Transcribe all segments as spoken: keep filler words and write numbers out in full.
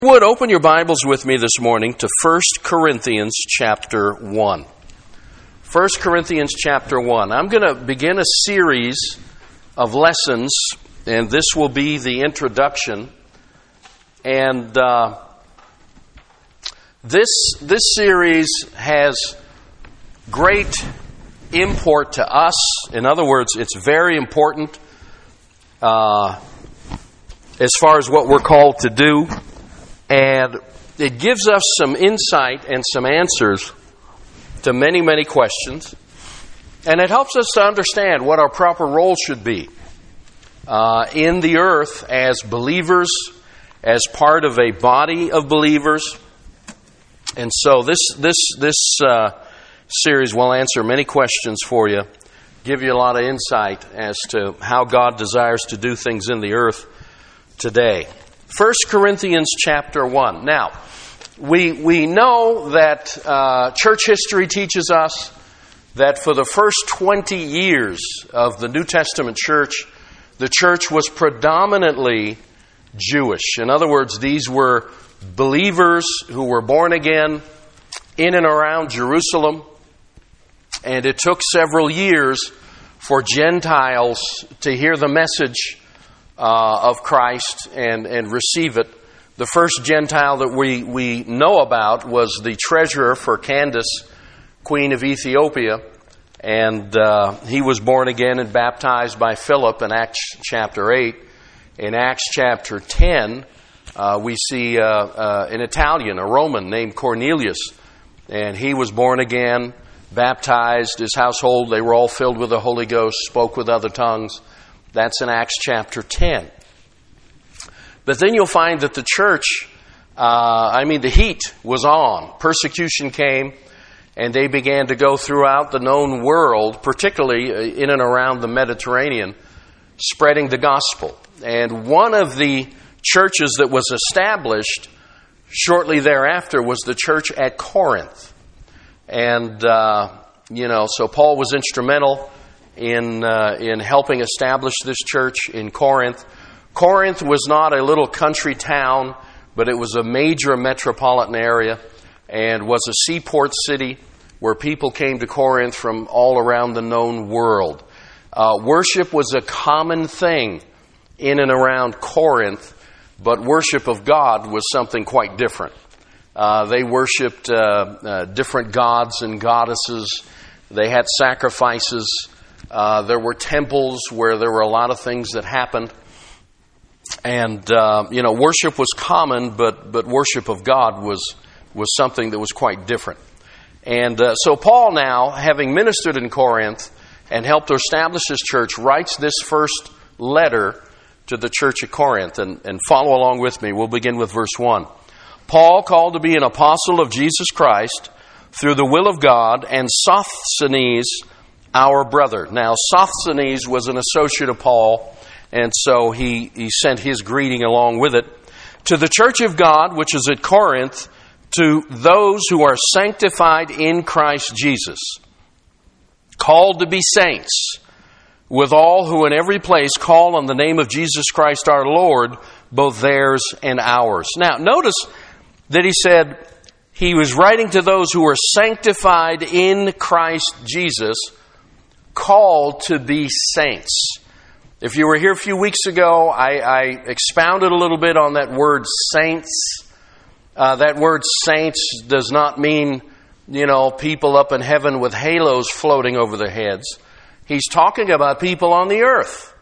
Would open your Bibles with me this morning to First Corinthians chapter one. First Corinthians chapter one. I'm going to begin a series of lessons, and this will be the introduction. And uh, this this series has great import to us. In other words, it's very important uh, as far as what we're called to do. And it gives us some insight and some answers to many, many questions. And it helps us to understand what our proper role should be uh, in the earth as believers, as part of a body of believers. And so this this this uh, series will answer many questions for you, give you a lot of insight as to how God desires to do things in the earth today. First Corinthians chapter one. Now, we we know that uh, church history teaches us that for the first twenty years of the New Testament church, the church was predominantly Jewish. In other words, these were believers who were born again in and around Jerusalem. And it took several years for Gentiles to hear the message Uh, of Christ and, and receive it. The first Gentile that we, we know about was the treasurer for Candace, Queen of Ethiopia. And uh, he was born again and baptized by Philip in Acts chapter eight. In Acts chapter ten, uh, we see uh, uh, an Italian, a Roman named Cornelius. And he was born again, baptized, his household, they were all filled with the Holy Ghost, spoke with other tongues. That's in Acts chapter ten. But then you'll find that the church, uh, I mean, the heat was on. Persecution came, and they began to go throughout the known world, particularly in and around the Mediterranean, spreading the gospel. And one of the churches that was established shortly thereafter was the church at Corinth. And, uh, you know, so Paul was instrumental in uh, in helping establish this church in Corinth. Corinth was not a little country town, but it was a major metropolitan area and was a seaport city where people came to Corinth from all around the known world. Uh, worship was a common thing in and around Corinth, but worship of God was something quite different. Uh, they worshipped uh, uh, different gods and goddesses. They had sacrifices. Uh, there were temples where there were a lot of things that happened. And, uh, you know, worship was common, but, but worship of God was, was something that was quite different. And uh, so Paul now, having ministered in Corinth and helped to establish his church, writes this first letter to the church at Corinth. And, and follow along with me. We'll begin with verse one. Paul, called to be an apostle of Jesus Christ through the will of God, and Sosthenes, our brother. Now, Sosthenes was an associate of Paul, and so he, he sent his greeting along with it. To the church of God, which is at Corinth, to those who are sanctified in Christ Jesus, called to be saints, with all who in every place call on the name of Jesus Christ our Lord, both theirs and ours. Now, notice that he said he was writing to those who are sanctified in Christ Jesus, called to be saints. If you were here a few weeks ago, I, I expounded a little bit on that word saints. Uh, that word saints does not mean, you know, people up in heaven with halos floating over their heads. He's talking about people on the earth.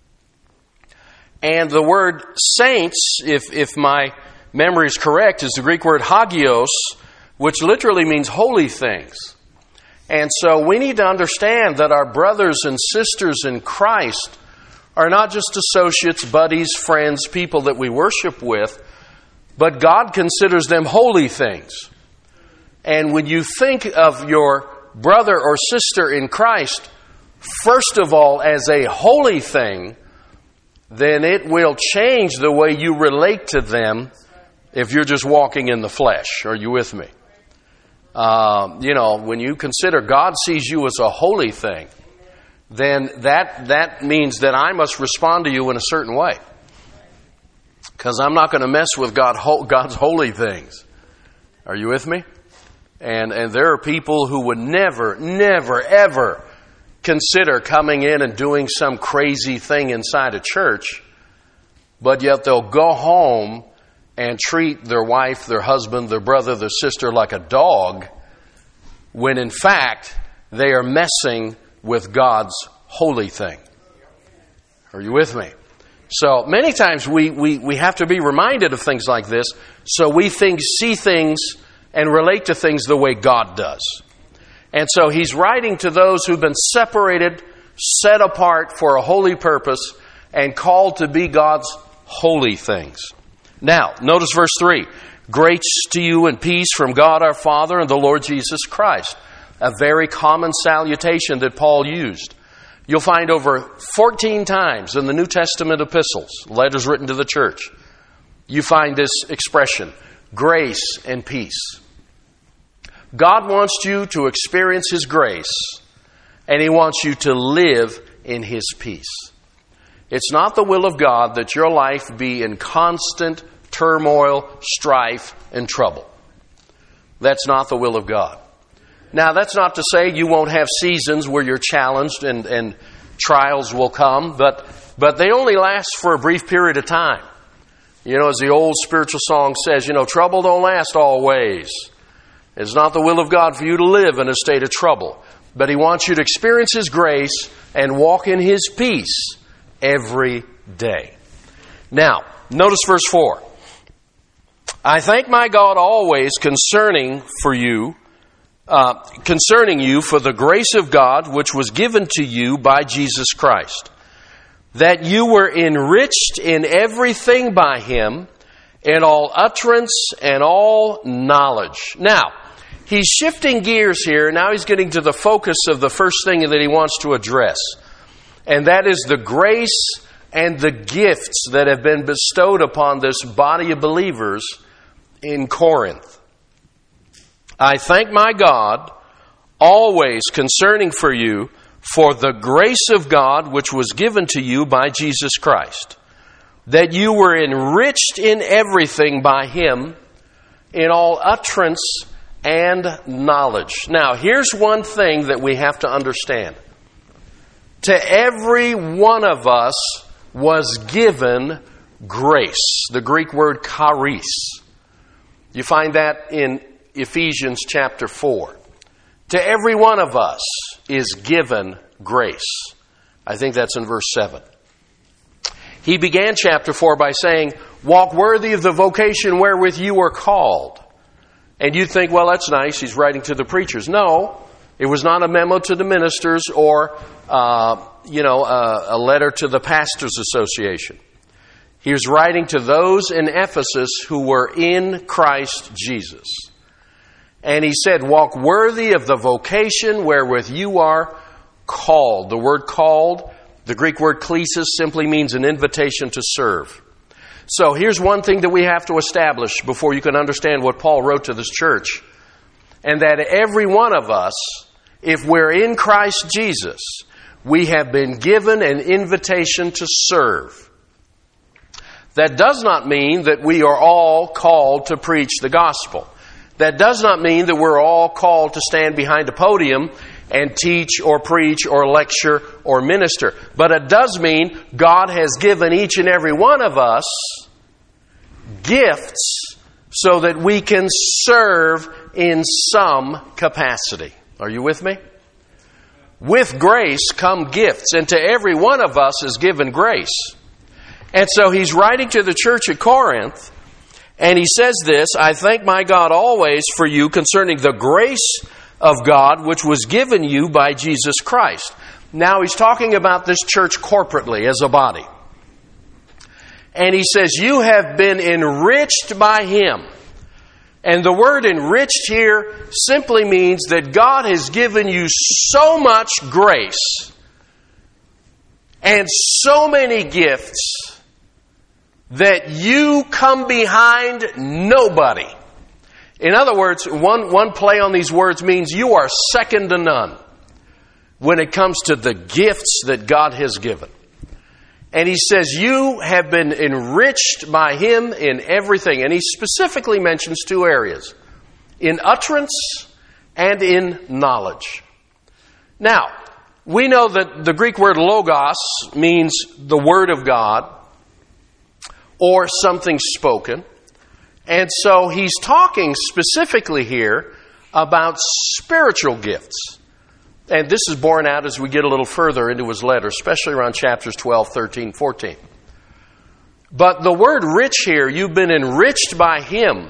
And the word saints, if, if my memory is correct, is the Greek word hagios, which literally means holy things. And so we need to understand that our brothers and sisters in Christ are not just associates, buddies, friends, people that we worship with, but God considers them holy things. And when you think of your brother or sister in Christ, first of all, as a holy thing, then it will change the way you relate to them if you're just walking in the flesh. Are you with me? Uh, you know, when you consider God sees you as a holy thing, then that that means that I must respond to you in a certain way. Because I'm not going to mess with God, God's holy things. Are you with me? And, and there are people who would never, never, ever consider coming in and doing some crazy thing inside a church, but yet they'll go home and treat their wife, their husband, their brother, their sister like a dog, when in fact they are messing with God's holy thing. Are you with me? So many times we, we, we have to be reminded of things like this so we think, see things and relate to things the way God does. And so he's writing to those who've been separated, set apart for a holy purpose, and called to be God's holy things. Now, notice verse three. Grace to you and peace from God our Father and the Lord Jesus Christ. A very common salutation that Paul used. You'll find over fourteen times in the New Testament epistles, letters written to the church, you find this expression, grace and peace. God wants you to experience His grace, and He wants you to live in His peace. It's not the will of God that your life be in constant turmoil, strife, and trouble. That's not the will of God. Now, that's not to say you won't have seasons where you're challenged and, and trials will come, but, but they only last for a brief period of time. You know, as the old spiritual song says, you know, trouble don't last always. It's not the will of God for you to live in a state of trouble, but He wants you to experience His grace and walk in His peace every day. Now, notice verse four. I thank my God always concerning for you, Uh, concerning you for the grace of God which was given to you by Jesus Christ, that you were enriched in everything by Him, in all utterance and all knowledge. Now, he's shifting gears here. Now he's getting to the focus of the first thing that he wants to address, and that is the grace and the gifts that have been bestowed upon this body of believers in Corinth. I thank my God always concerning for you for the grace of God which was given to you by Jesus Christ, that you were enriched in everything by Him, in all utterance and knowledge. Now, here's one thing that we have to understand. To every one of us was given grace. The Greek word charis. You find that in Ephesians chapter four. To every one of us is given grace. I think that's in verse seven. He began chapter four by saying, walk worthy of the vocation wherewith you are called. And you'd think, well, that's nice. He's writing to the preachers. No, it was not a memo to the ministers or, uh, you know, a, a letter to the Pastors Association. He was writing to those in Ephesus who were in Christ Jesus. And he said, walk worthy of the vocation wherewith you are called. The word called, the Greek word klesis, simply means an invitation to serve. So here's one thing that we have to establish before you can understand what Paul wrote to this church. And that every one of us, if we're in Christ Jesus, we have been given an invitation to serve. That does not mean that we are all called to preach the gospel. That does not mean that we're all called to stand behind a podium and teach or preach or lecture or minister. But it does mean God has given each and every one of us gifts so that we can serve in some capacity. Are you with me? With grace come gifts, and to every one of us is given grace. And so he's writing to the church at Corinth, and he says this, I thank my God always for you concerning the grace of God which was given you by Jesus Christ. Now he's talking about this church corporately as a body. And he says, you have been enriched by Him. And the word enriched here simply means that God has given you so much grace and so many gifts that you come behind nobody. In other words, one, one play on these words means you are second to none when it comes to the gifts that God has given. And he says, you have been enriched by him in everything. And he specifically mentions two areas, in utterance and in knowledge. Now, we know that the Greek word logos means the word of God or something spoken. And so he's talking specifically here about spiritual gifts. And this is borne out as we get a little further into his letter, especially around chapters twelve, thirteen, fourteen. But the word rich here, you've been enriched by him.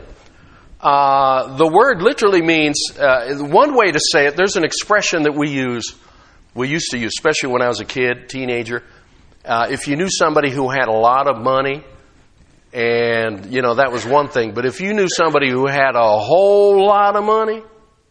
Uh, the word literally means, uh, one way to say it, there's an expression that we use, we used to use, especially when I was a kid, teenager. Uh, if you knew somebody who had a lot of money, and, you know, that was one thing. But if you knew somebody who had a whole lot of money,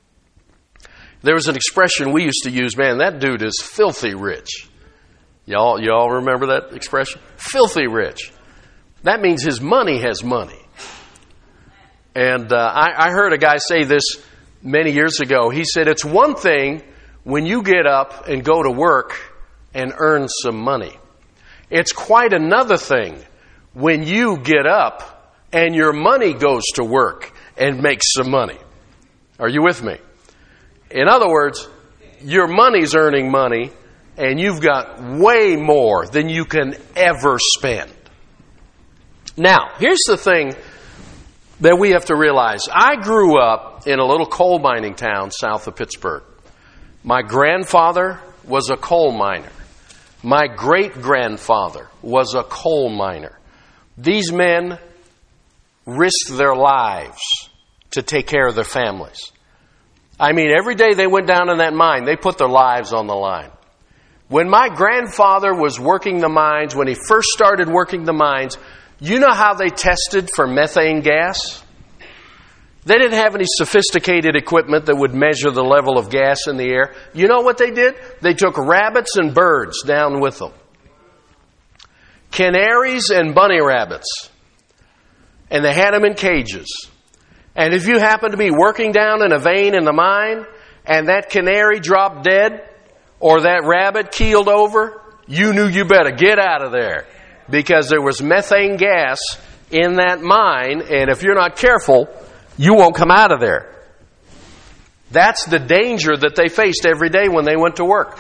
there was an expression we used to use, man, that dude is filthy rich. Y'all, y'all remember that expression? Filthy rich. That means his money has money. And uh, I, I heard a guy say this many years ago. He said, it's one thing when you get up and go to work and earn some money. It's quite another thing when you get up and your money goes to work and makes some money. Are you with me? In other words, your money's earning money and you've got way more than you can ever spend. Now, here's the thing that we have to realize. I grew up in a little coal mining town south of Pittsburgh. My grandfather was a coal miner. My great-grandfather was a coal miner. These men risked their lives to take care of their families. I mean, every day they went down in that mine, they put their lives on the line. When my grandfather was working the mines, when he first started working the mines, you know how they tested for methane gas? They didn't have any sophisticated equipment that would measure the level of gas in the air. You know what they did? They took rabbits and birds down with them. Canaries and bunny rabbits. And they had them in cages. And if you happened to be working down in a vein in the mine, and that canary dropped dead, or that rabbit keeled over, you knew you better get out of there. Because there was methane gas in that mine, and if you're not careful, you won't come out of there. That's the danger that they faced every day when they went to work.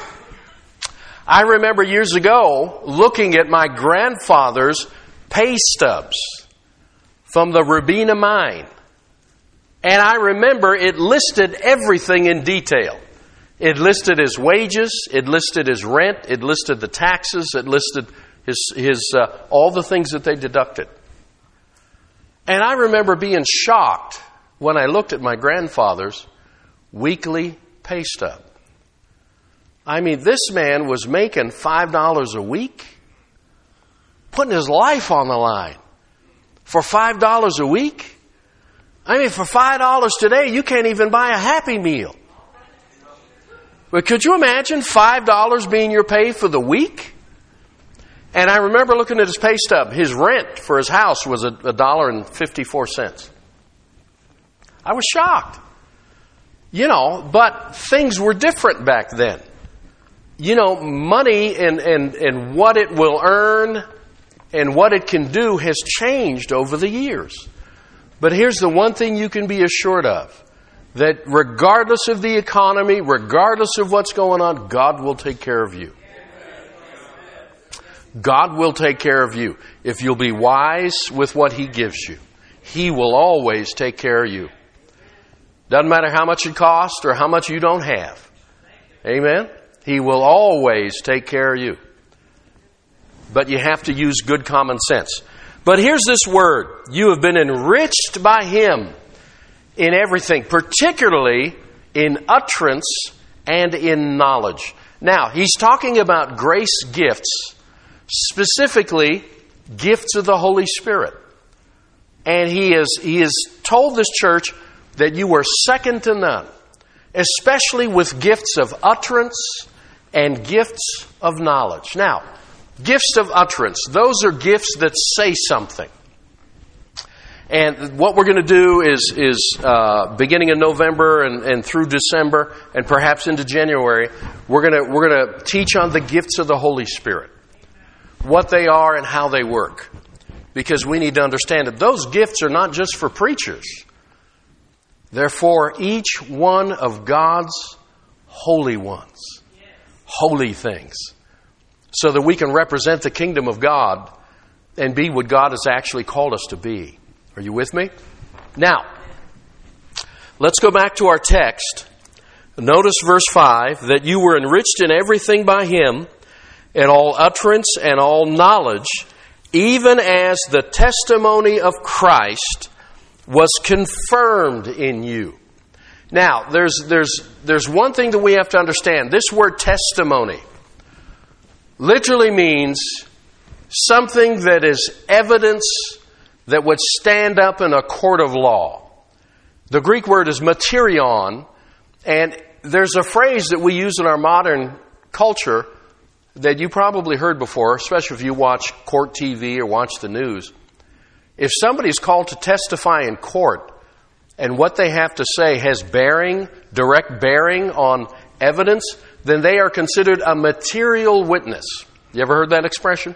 I remember years ago looking at my grandfather's pay stubs from the Rubina mine. And I remember it listed everything in detail. It listed his wages, it listed his rent, it listed the taxes, it listed his his uh, all the things that they deducted. And I remember being shocked when I looked at my grandfather's weekly pay stub. I mean, this man was making five dollars a week, putting his life on the line for five dollars a week. I mean, for five dollars today, you can't even buy a Happy Meal. But could you imagine five dollars being your pay for the week? And I remember looking at his pay stub. His rent for his house was a dollar and fifty-four cents. I was shocked. You know, but things were different back then. You know, money and, and, and what it will earn and what it can do has changed over the years. But here's the one thing you can be assured of. That regardless of the economy, regardless of what's going on, God will take care of you. God will take care of you. If you'll be wise with what He gives you, He will always take care of you. Doesn't matter how much it costs or how much you don't have. Amen? He will always take care of you. But you have to use good common sense. But here's this word. You have been enriched by Him in everything, particularly in utterance and in knowledge. Now, he's talking about grace gifts, specifically gifts of the Holy Spirit. And he is he has told this church that you are second to none, especially with gifts of utterance and gifts of knowledge. Now, gifts of utterance, those are gifts that say something. And what we're going to do is, is uh, beginning in November and, and through December and perhaps into January, we're going to we're going to teach on the gifts of the Holy Spirit. what they are and how they work. Because we need to understand that those gifts are not just for preachers. They're for each one of God's holy ones. Holy things. So that we can represent the kingdom of God and be what God has actually called us to be. Are you with me? Now, let's go back to our text. Notice verse five, that you were enriched in everything by Him, in all utterance and all knowledge, even as the testimony of Christ was confirmed in you. Now, there's there's there's one thing that we have to understand. This word testimony literally means something that is evidence that would stand up in a court of law. The Greek word is materion, and there's a phrase that we use in our modern culture that you probably heard before, especially if you watch court T V or watch the news. If somebody's called to testify in court and what they have to say has bearing, direct bearing on evidence, then they are considered a material witness. You ever heard that expression?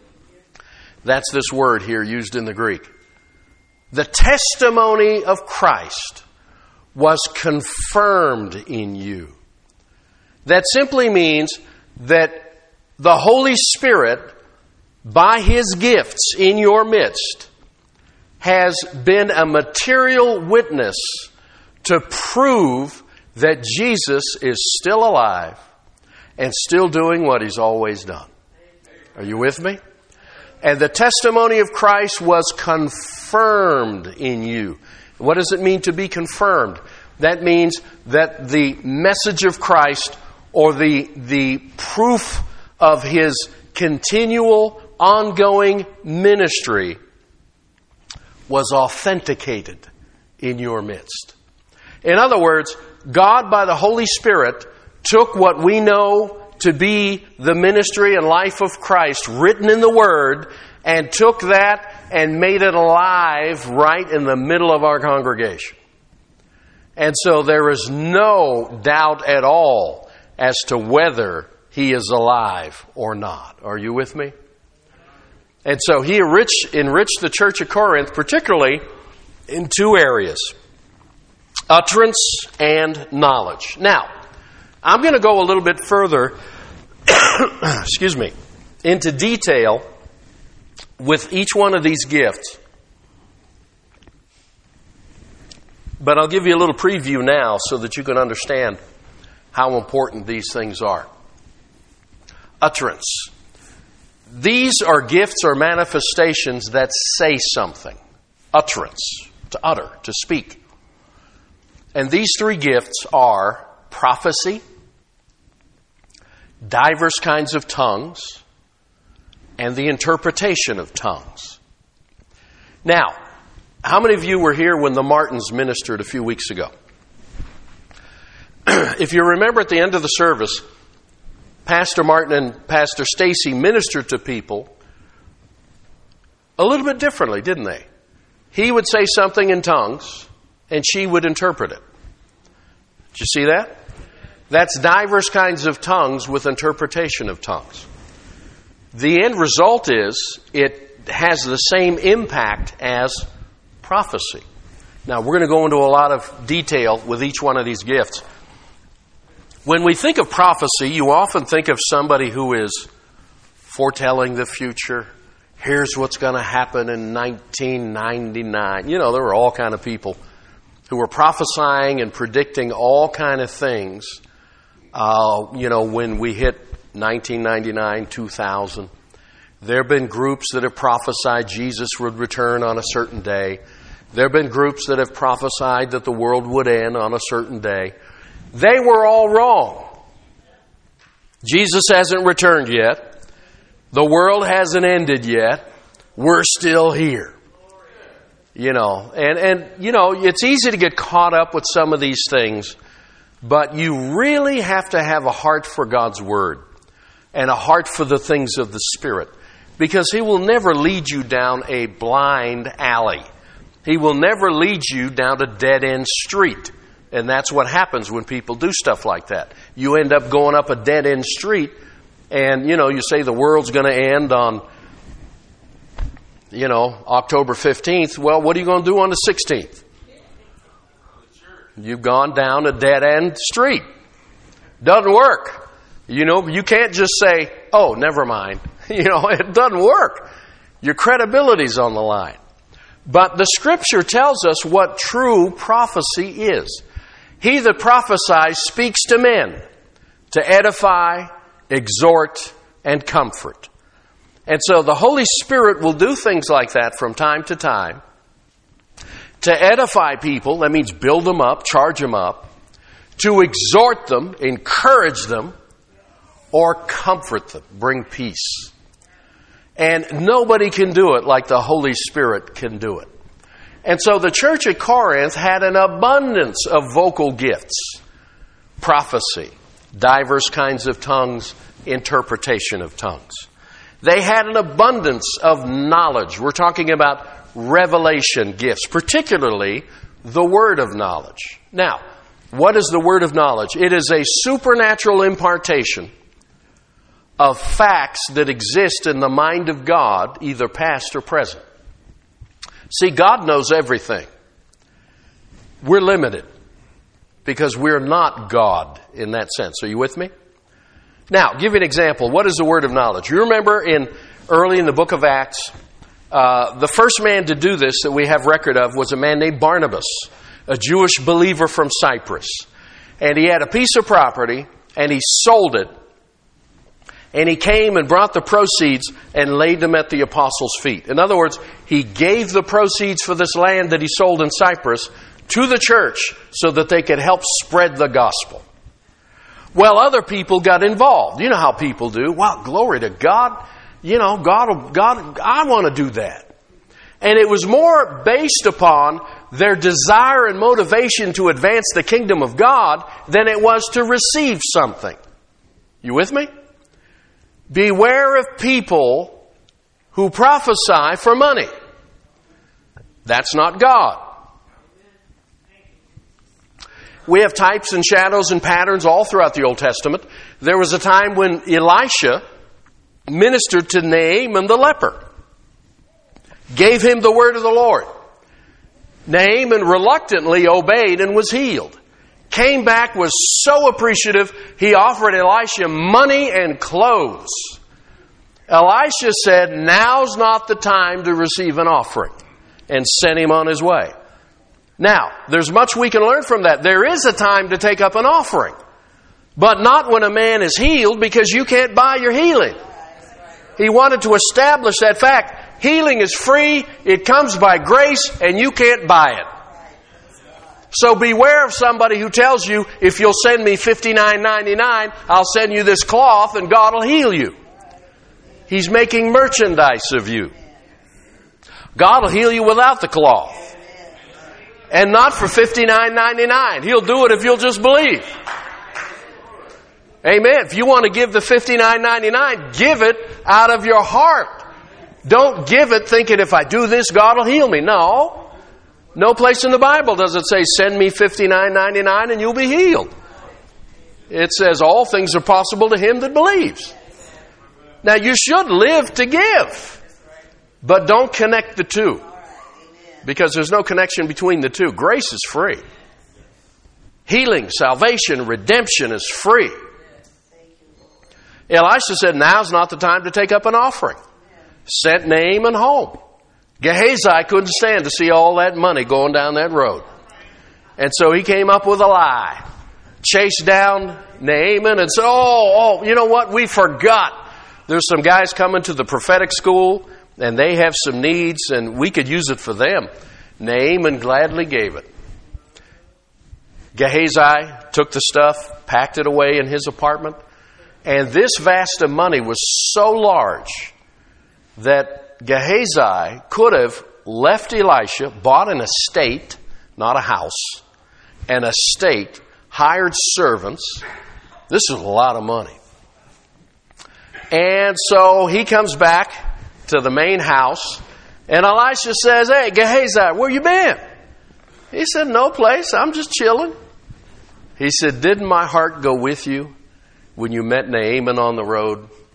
That's this word here used in the Greek. The testimony of Christ was confirmed in you. That simply means that the Holy Spirit, by His gifts in your midst, has been a material witness to prove that Jesus is still alive and still doing what He's always done. Are you with me? And the testimony of Christ was confirmed in you. What does it mean to be confirmed? That means that the message of Christ, or the, the proof of His continual, ongoing ministry, was authenticated in your midst. In other words, God, by the Holy Spirit, took what we know to be the ministry and life of Christ written in the Word, and took that and made it alive right in the middle of our congregation. And so there is no doubt at all as to whether He is alive or not. Are you with me? And so He enriched, enriched the church of Corinth, particularly in two areas: utterance and knowledge. Now, I'm going to go a little bit further, excuse me, into detail with each one of these gifts. But I'll give you a little preview now so that you can understand how important these things are. Utterance. These are gifts or manifestations that say something. Utterance. To utter, to speak. And these three gifts are prophecy, diverse kinds of tongues, and the interpretation of tongues. Now, how many of you were here when the Martins ministered a few weeks ago? If you remember, at the end of the service, Pastor Martin and Pastor Stacy ministered to people a little bit differently, didn't they? He would say something in tongues, and she would interpret it. Did you see that? That's diverse kinds of tongues with interpretation of tongues. The end result is it has the same impact as prophecy. Now, we're going to go into a lot of detail with each one of these gifts. When we think of prophecy, you often think of somebody who is foretelling the future. Here's what's going to happen in nineteen ninety-nine. You know, there were all kind of people who were prophesying and predicting all kind of things. Uh, you know, when we hit nineteen ninety-nine, two thousand, there have been groups that have prophesied Jesus would return on a certain day. There have been groups that have prophesied that the world would end on a certain day. They were all wrong. Jesus hasn't returned yet. The world hasn't ended yet. We're still here. You know, and, and, you know, it's easy to get caught up with some of these things, but you really have to have a heart for God's Word and a heart for the things of the Spirit, because He will never lead you down a blind alley. He will never lead you down a dead-end street. And that's what happens when people do stuff like that. You end up going up a dead-end street And, you know, you say the world's going to end on, you know, October fifteenth. Well, what are you going to do on the sixteenth? You've gone down a dead-end street. Doesn't work. You know, you can't just say, oh, never mind. You know, it doesn't work. Your credibility's on the line. But the Scripture tells us what true prophecy is. He that prophesies speaks to men to edify, exhort, and comfort. And so the Holy Spirit will do things like that from time to time to edify people. That means build them up, charge them up, to exhort them, encourage them, or comfort them, bring peace. And nobody can do it like the Holy Spirit can do it. And so the church at Corinth had an abundance of vocal gifts, prophecy, diverse kinds of tongues, interpretation of tongues. They had an abundance of knowledge. We're talking about revelation gifts, particularly the word of knowledge. Now, what is the word of knowledge? It is a supernatural impartation of facts that exist in the mind of God, either past or present. See, God knows everything. We're limited because we're not God in that sense. Are you with me? Now, give you an example. What is the word of knowledge? You remember in early in the book of Acts, uh, the first man to do this that we have record of was a man named Barnabas, a Jewish believer from Cyprus. And he had a piece of property, and he sold it. And he came and brought the proceeds and laid them at the apostles' feet. In other words, he gave the proceeds for this land that he sold in Cyprus to the church so that they could help spread the gospel. Well, other people got involved. You know how people do. Wow, glory to God. You know, God, God, I want to do that. And it was more based upon their desire and motivation to advance the kingdom of God than it was to receive something. You with me? Beware of people who prophesy for money. That's not God. We have types and shadows and patterns all throughout the Old Testament. There was a time when Elisha ministered to Naaman the leper, gave him the word of the Lord. Naaman reluctantly obeyed and was healed. Came back, was so appreciative, he offered Elisha money and clothes. Elisha said, now's not the time to receive an offering, and sent him on his way. Now, there's much we can learn from that. There is a time to take up an offering, but not when a man is healed, because you can't buy your healing. He wanted to establish that fact. Healing is free, it comes by grace, and you can't buy it. So beware of somebody who tells you, if you'll send me fifty-nine ninety-nine, I'll send you this cloth and God will heal you. He's making merchandise of you. God will heal you without the cloth. And not for fifty-nine ninety-nine. He'll do it if you'll just believe. Amen. If you want to give the fifty-nine ninety-nine, give it out of your heart. Don't give it thinking, if I do this, God will heal me. No. No place in the Bible does it say, send me fifty-nine ninety-nine and you'll be healed. It says all things are possible to him that believes. Now you should live to give, but don't connect the two, because there's no connection between the two. Grace is free. Healing, salvation, redemption is free. Elisha said, now's not the time to take up an offering. Sent Naaman home. Gehazi couldn't stand to see all that money going down that road. And so he came up with a lie. Chased down Naaman and said, oh, oh, you know what? We forgot. There's some guys coming to the prophetic school and they have some needs and we could use it for them. Naaman gladly gave it. Gehazi took the stuff, packed it away in his apartment. And this vast of money was so large that Gehazi could have left Elisha, bought an estate, not a house, an estate, hired servants. This is a lot of money. And so he comes back to the main house, and Elisha says, hey, Gehazi, where you been? He said, no place, I'm just chilling. He said, didn't my heart go with you when you met Naaman on the road?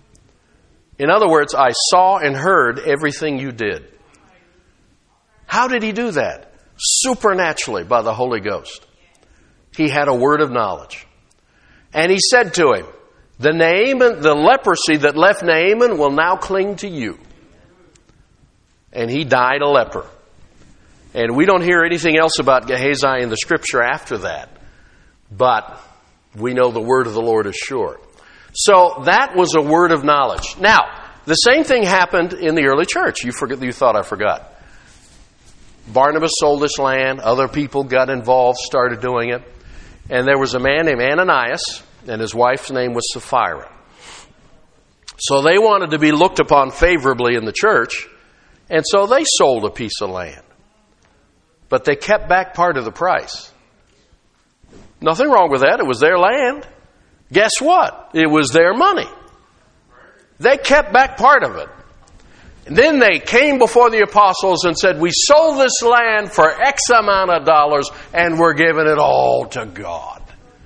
In other words, I saw and heard everything you did. How did he do that? Supernaturally, by the Holy Ghost. He had a word of knowledge. And he said to him, the Naaman, the leprosy that left Naaman will now cling to you. And he died a leper. And we don't hear anything else about Gehazi in the scripture after that. But we know the word of the Lord is sure. So that was a word of knowledge. Now, the same thing happened in the early church. You forget, you thought I forgot. Barnabas sold this land. Other people got involved, started doing it. And there was a man named Ananias, and his wife's name was Sapphira. So they wanted to be looked upon favorably in the church, and so they sold a piece of land. But they kept back part of the price. Nothing wrong with that. It was their land. Guess what? It was their money. They kept back part of it. And then they came before the apostles and said, we sold this land for X amount of dollars and we're giving it all to God.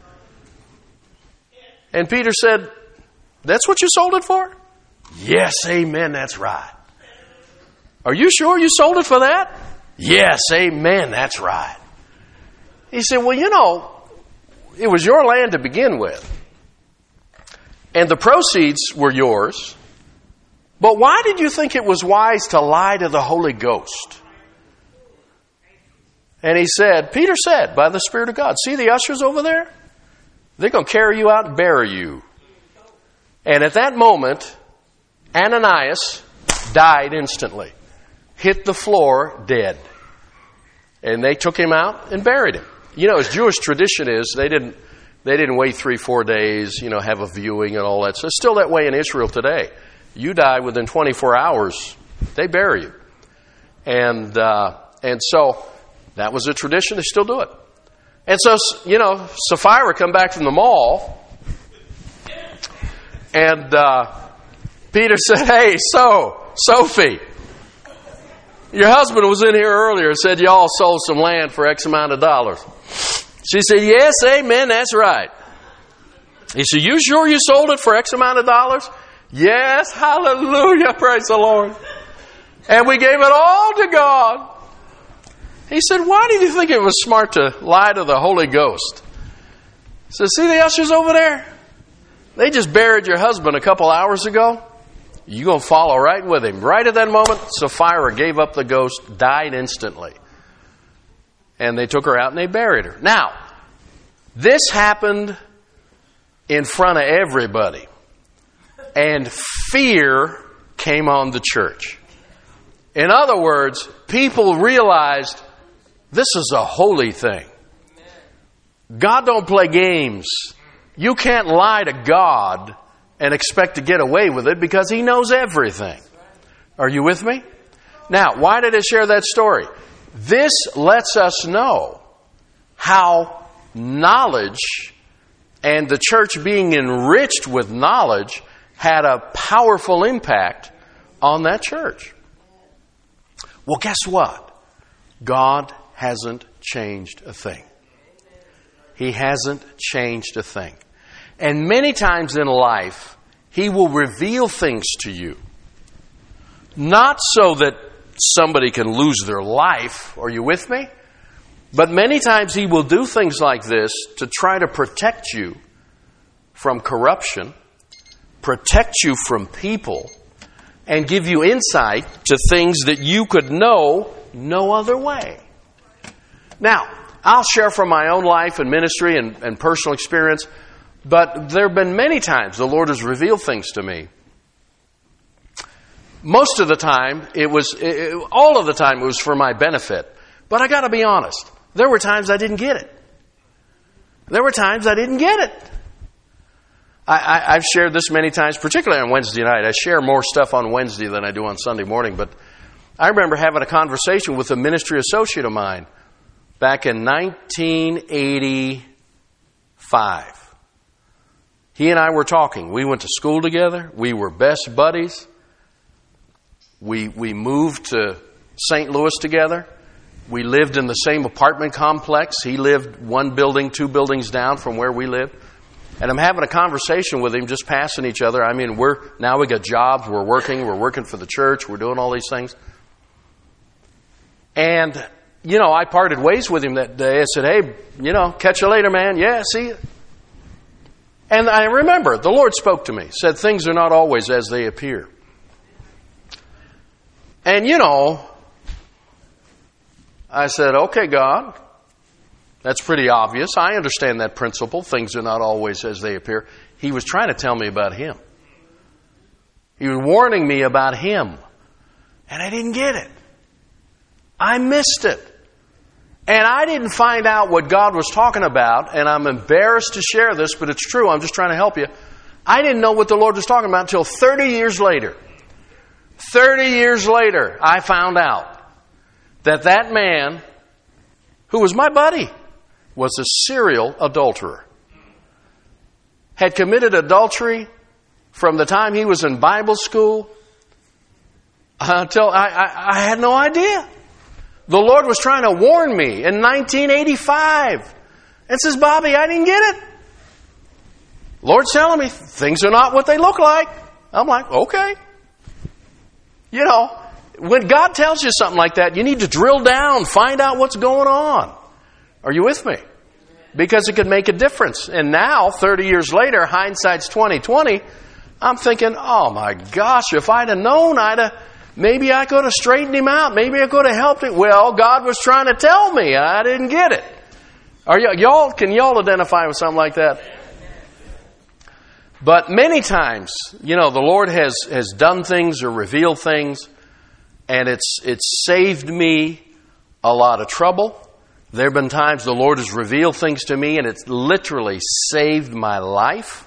And Peter said, that's what you sold it for? Yes, amen, that's right. Are you sure you sold it for that? Yes, amen, that's right. He said, well, you know, it was your land to begin with. And the proceeds were yours. But why did you think it was wise to lie to the Holy Ghost? And he said, Peter said, by the Spirit of God, see the ushers over there? They're going to carry you out and bury you. And at that moment, Ananias died instantly. Hit the floor dead. And they took him out and buried him. You know, as Jewish tradition is, they didn't they didn't wait three, four days, you know, have a viewing and all that. So it's still that way in Israel today. You die within twenty-four hours, they bury you. And uh, and so that was a tradition. They still do it. And so, you know, Sapphira come back from the mall, and uh, Peter said, hey, so, Sophie, your husband was in here earlier and said y'all sold some land for X amount of dollars. She said, yes, amen, that's right. He said, you sure you sold it for X amount of dollars? Yes, hallelujah, praise the Lord. And we gave it all to God. He said, why did you think it was smart to lie to the Holy Ghost? He said, see the ushers over there? They just buried your husband a couple hours ago. You're going to follow right with him. Right at that moment, Sapphira gave up the ghost, died instantly. And they took her out and they buried her. Now, this happened in front of everybody. And fear came on the church. In other words, people realized this is a holy thing. God don't play games. You can't lie to God and expect to get away with it because He knows everything. Are you with me? Now, why did I share that story? This lets us know how knowledge and the church being enriched with knowledge had a powerful impact on that church. Well, guess what? God hasn't changed a thing. He hasn't changed a thing. And many times in life, He will reveal things to you. Not so that somebody can lose their life. Are you with me? But many times He will do things like this to try to protect you from corruption, protect you from people, and give you insight to things that you could know no other way. Now, I'll share from my own life and ministry and, and personal experience, but there have been many times the Lord has revealed things to me. Most of the time, it was, it, all of the time, it was for my benefit. But I got to be honest, there were times I didn't get it. There were times I didn't get it. I, I, I've shared this many times, particularly on Wednesday night. I share more stuff on Wednesday than I do on Sunday morning. But I remember having a conversation with a ministry associate of mine back in nineteen eighty-five. He and I were talking. We went to school together. We were best buddies. We we moved to Saint Louis together. We lived in the same apartment complex. He lived one building, two buildings down from where we lived. And I'm having a conversation with him, just passing each other. I mean, we're now we got jobs, we're working, we're working for the church, we're doing all these things. And, you know, I parted ways with him that day. I said, hey, you know, catch you later, man. Yeah, see you. And I remember the Lord spoke to me, said things are not always as they appear. And, you know, I said, okay, God, that's pretty obvious. I understand that principle. Things are not always as they appear. He was trying to tell me about Him. He was warning me about Him. And I didn't get it. I missed it. And I didn't find out what God was talking about, and I'm embarrassed to share this, but it's true. I'm just trying to help you. I didn't know what the Lord was talking about until thirty years later. thirty years later, I found out that that man, who was my buddy, was a serial adulterer. Had committed adultery from the time he was in Bible school until I, I, I had no idea. The Lord was trying to warn me in nineteen eighty-five. And says, Bobby, I didn't get it. Lord's telling me things are not what they look like. I'm like, okay. You know, when God tells you something like that, you need to drill down, find out what's going on. Are you with me? Because it could make a difference. And now, thirty years later, hindsight's twenty twenty, I'm thinking, oh my gosh, if I'd have known, I'd have, maybe I could have straightened him out. Maybe I could have helped him. Well, God was trying to tell me. I didn't get it. Are y- y'all, can y'all identify with something like that? But many times, you know, the Lord has, has done things or revealed things, and it's it's saved me a lot of trouble. There have been times the Lord has revealed things to me, and it's literally saved my life.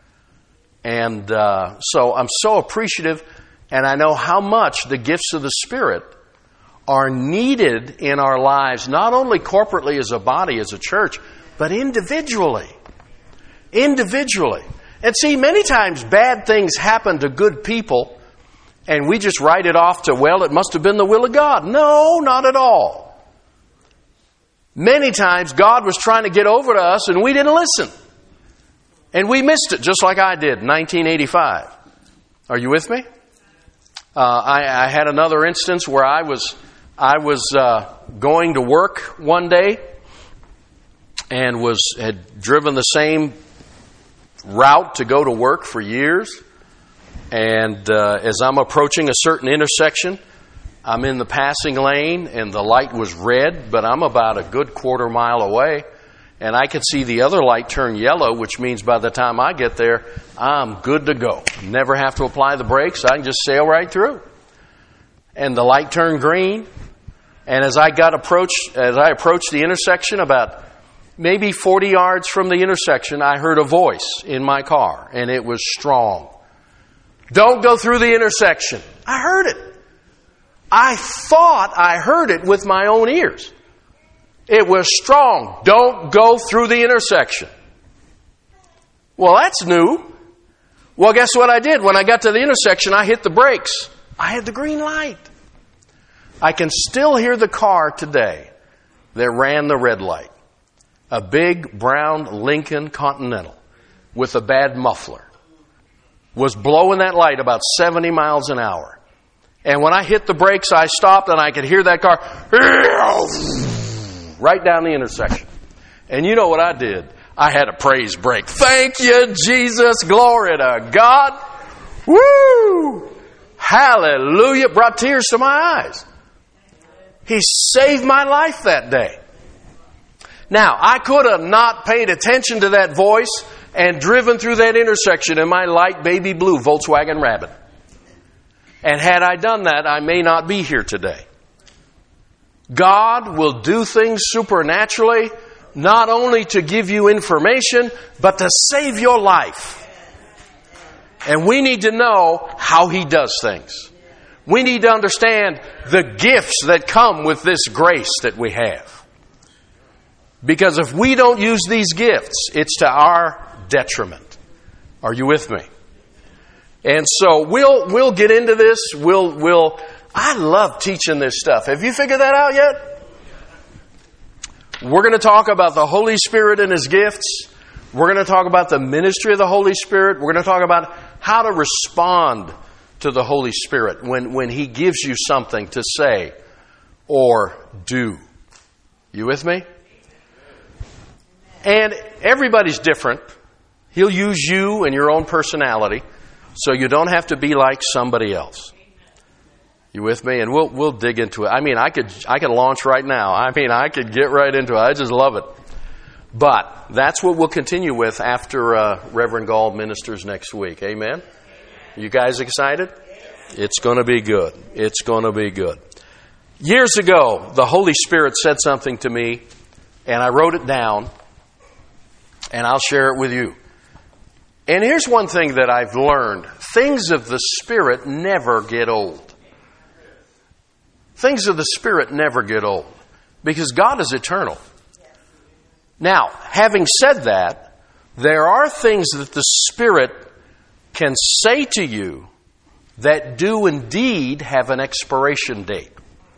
And uh, so I'm so appreciative, and I know how much the gifts of the Spirit are needed in our lives, not only corporately as a body, as a church, but individually. Individually. And see, many times bad things happen to good people, and we just write it off to, well, it must have been the will of God. No, not at all. Many times God was trying to get over to us, and we didn't listen. And we missed it, just like I did in nineteen eighty-five. Are you with me? Uh, I, I had another instance where I was I was uh, going to work one day and was had driven the same route to go to work for years. And uh, as I'm approaching a certain intersection, I'm in the passing lane and the light was red, but I'm about a good quarter mile away. And I could see the other light turn yellow, which means by the time I get there, I'm good to go. Never have to apply the brakes. I can just sail right through. And the light turned green. And as I got approached, as I approached the intersection, about maybe forty yards from the intersection, I heard a voice in my car, and it was strong. Don't go through the intersection. I heard it. I thought I heard it with my own ears. It was strong. Don't go through the intersection. Well, that's new. Well, guess what I did? When I got to the intersection, I hit the brakes. I had the green light. I can still hear the car today that ran the red light. A big brown Lincoln Continental with a bad muffler was blowing that light about seventy miles an hour. And when I hit the brakes, I stopped and I could hear that car right down the intersection. And you know what I did? I had a praise break. Thank you, Jesus. Glory to God. Woo! Hallelujah. Brought tears to my eyes. He saved my life that day. Now, I could have not paid attention to that voice and driven through that intersection in my light baby blue Volkswagen Rabbit. And had I done that, I may not be here today. God will do things supernaturally, not only to give you information, but to save your life. And we need to know how He does things. We need to understand the gifts that come with this grace that we have. Because if we don't use these gifts, it's to our detriment. Are you with me? And so we'll we'll get into this. We'll we'll I love teaching this stuff. Have you figured that out yet? We're going to talk about the Holy Spirit and His gifts. We're going to talk about the ministry of the Holy Spirit. We're going to talk about how to respond to the Holy Spirit when, when He gives you something to say or do. You with me? And everybody's different. He'll use you and your own personality, so you don't have to be like somebody else. You with me? And we'll we'll dig into it. I mean, I could I could launch right now. I mean, I could get right into it. I just love it. But that's what we'll continue with after uh, Reverend Gall ministers next week. Amen? You guys excited? It's going to be good. It's going to be good. Years ago, the Holy Spirit said something to me, and I wrote it down, and I'll share it with you. And here's one thing that I've learned. Things of the Spirit never get old. Things of the Spirit never get old, because God is eternal. Now, having said that, there are things that the Spirit can say to you that do indeed have an expiration date.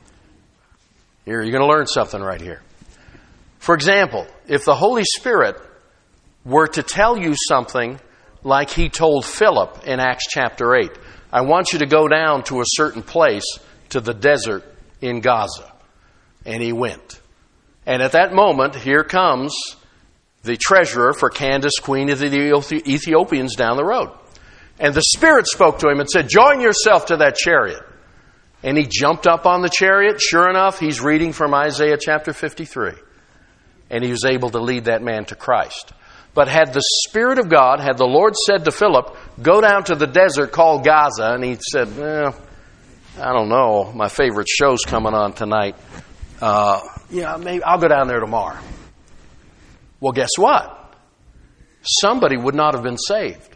Here, you're going to learn something right here. For example, if the Holy Spirit were to tell you something like He told Philip in Acts chapter eight, I want you to go down to a certain place, to the desert in Gaza. And he went. And at that moment, here comes the treasurer for Candace, queen of the Ethiopians, down the road. And the Spirit spoke to him and said, join yourself to that chariot. And he jumped up on the chariot. Sure enough, he's reading from Isaiah chapter fifty-three. And he was able to lead that man to Christ. But had the Spirit of God, had the Lord said to Philip, go down to the desert called Gaza, and he said, well, I don't know, my favorite show's coming on tonight. Uh, yeah, maybe I'll go down there tomorrow. Well, guess what? Somebody would not have been saved.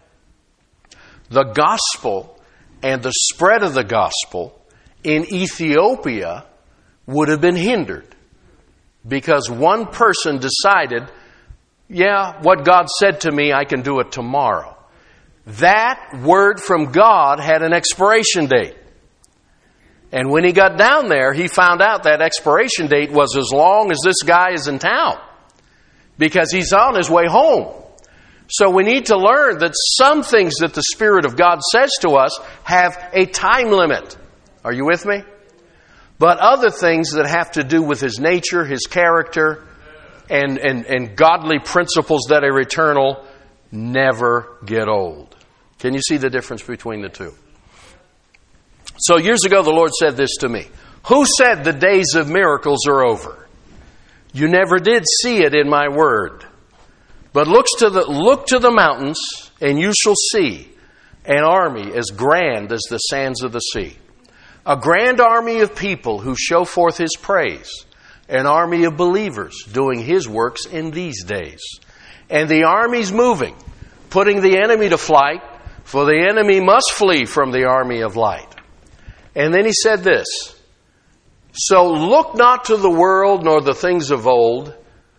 The gospel and the spread of the gospel in Ethiopia would have been hindered because one person decided, yeah, what God said to me, I can do it tomorrow. That word from God had an expiration date. And when he got down there, he found out that expiration date was as long as this guy is in town, because he's on his way home. So we need to learn that some things that the Spirit of God says to us have a time limit. Are you with me? But other things that have to do with His nature, His character, and, and, and godly principles that are eternal never get old. Can you see the difference between the two? So years ago, the Lord said this to me. Who said the days of miracles are over? You never did see it in my word. But looks to the, look to the mountains, and you shall see an army as grand as the sands of the sea. A grand army of people who show forth His praise. An army of believers doing His works in these days. And the army's moving, putting the enemy to flight, for the enemy must flee from the army of light. And then he said this, so look not to the world nor the things of old,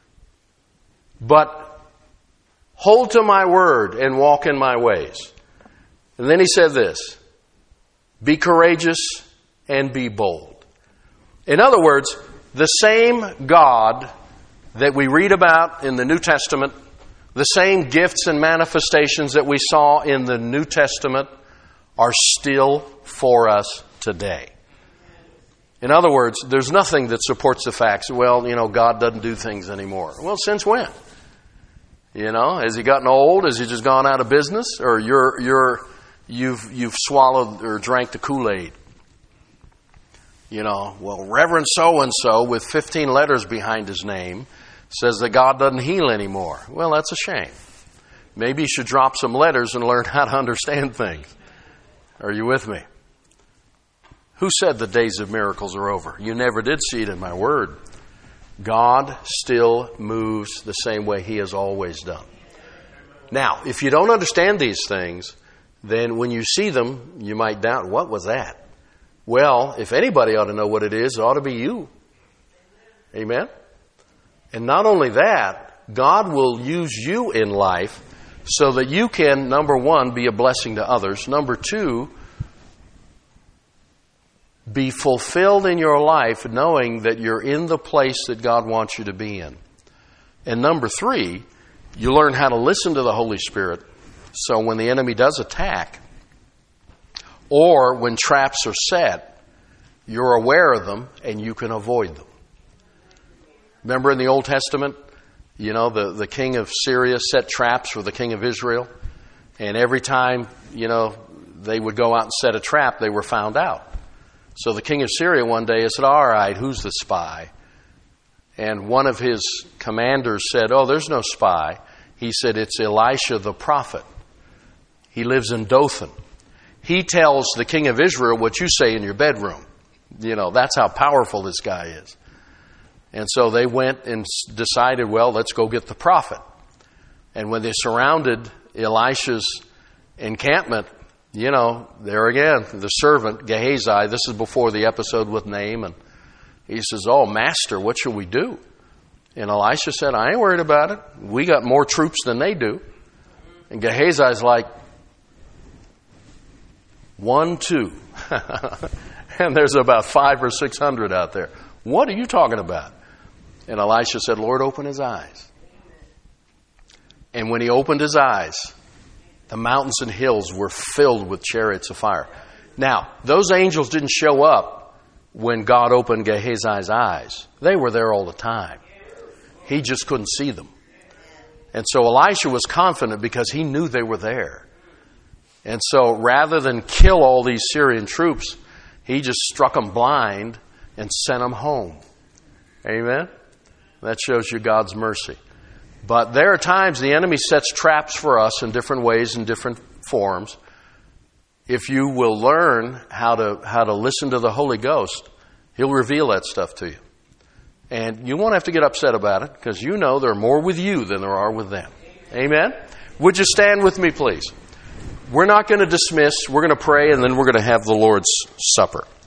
but hold to my word and walk in my ways. And then he said this, be courageous and be bold. In other words, the same God that we read about in the New Testament, the same gifts and manifestations that we saw in the New Testament are still for us today. In other words, there's nothing that supports the facts, well, you know, God doesn't do things anymore. Well, since when? You know, has He gotten old? Has He just gone out of business? Or you're, you're, you've, you've swallowed or drank the Kool-Aid? You know, well, Reverend so-and-so with fifteen letters behind his name says that God doesn't heal anymore. Well, that's a shame. Maybe you should drop some letters and learn how to understand things. Are you with me? Who said the days of miracles are over? You never did see it in my word. God still moves the same way He has always done. Now, if you don't understand these things, then when you see them, you might doubt, what was that? Well, if anybody ought to know what it is, it ought to be you. Amen? And not only that, God will use you in life so that you can, number one, be a blessing to others. Number two, be fulfilled in your life knowing that you're in the place that God wants you to be in. And number three, You learn how to listen to the Holy Spirit, so when the enemy does attack, or when traps are set, you're aware of them and you can avoid them. Remember in the Old Testament, you know, the, the king of Syria set traps for the king of Israel. And every time, you know, they would go out and set a trap, they were found out. So the king of Syria one day said, all right, who's the spy? And one of his commanders said, oh, there's no spy. He said, it's Elisha the prophet. He lives in Dothan. He tells the king of Israel what you say in your bedroom. You know, that's how powerful this guy is. And so they went and decided, well, let's go get the prophet. And when they surrounded Elisha's encampment, you know, there again, the servant, Gehazi, this is before the episode with Naaman. He says, oh, master, what shall we do? And Elisha said, I ain't worried about it. We got more troops than they do. And Gehazi's like, one, two. And there's about five or six hundred out there. What are you talking about? And Elisha said, Lord, open his eyes. And when he opened his eyes, the mountains and hills were filled with chariots of fire. Now, those angels didn't show up when God opened Gehazi's eyes. They were there all the time. He just couldn't see them. And so Elisha was confident because he knew they were there. And so rather than kill all these Syrian troops, he just struck them blind and sent them home. Amen? That shows you God's mercy. But there are times the enemy sets traps for us in different ways, in different forms. If you will learn how to how to listen to the Holy Ghost, He'll reveal that stuff to you. And you won't have to get upset about it, because you know there are more with you than there are with them. Amen? Would you stand with me, please? We're not going to dismiss. We're going to pray, and then we're going to have the Lord's Supper.